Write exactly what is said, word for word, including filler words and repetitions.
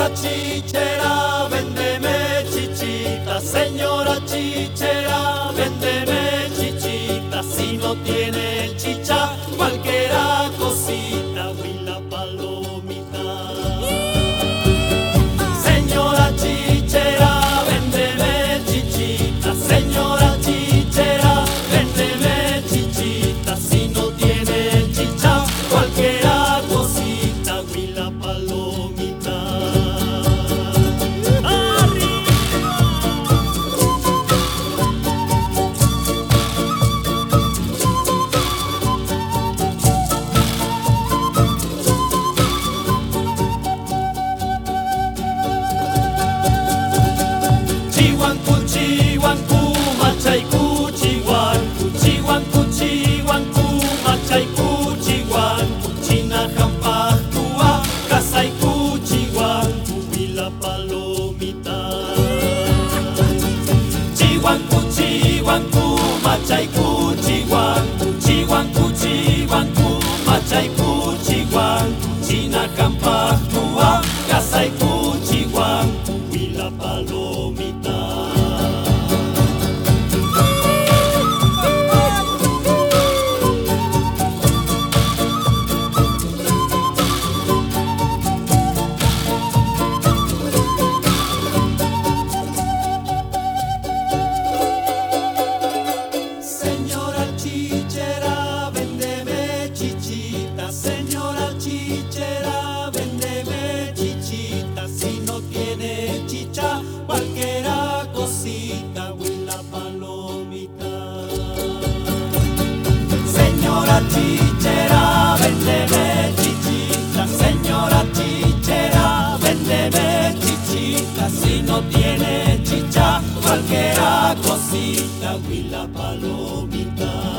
Señora chichera, véndeme chichita. Señora chichera, véndeme chichita. Si no tiene chicha, cualquiera cosita, huila palomita. Señora chichera, véndeme chichita. Señora chichera, véndeme chichita. Si no tiene chicha, cualquiera cosita, huila palomita. Chihuancu, chihuancu, machaicu, chihuancu, chihuancu, chihuancu, machaicu, chihuancu, chinajampajtua, casaicu, chihuancu, huila palomita. Chihuancu, chihuancu, machaicu, chihuancu, chihuancu, chihuancu, machaicu, chihuancu, chinajampajtua, casaicu, chihuancu, huila palomita. Señora chichera, véndeme chichita. Señora chichera, véndeme chichita. Si no tiene chicha, cualquiera cosita, huila palomita. Señora chichera, véndeme chichita. Señora chichera, véndeme chichita. Si no tiene chicha, cualquiera cosita, huila palomita.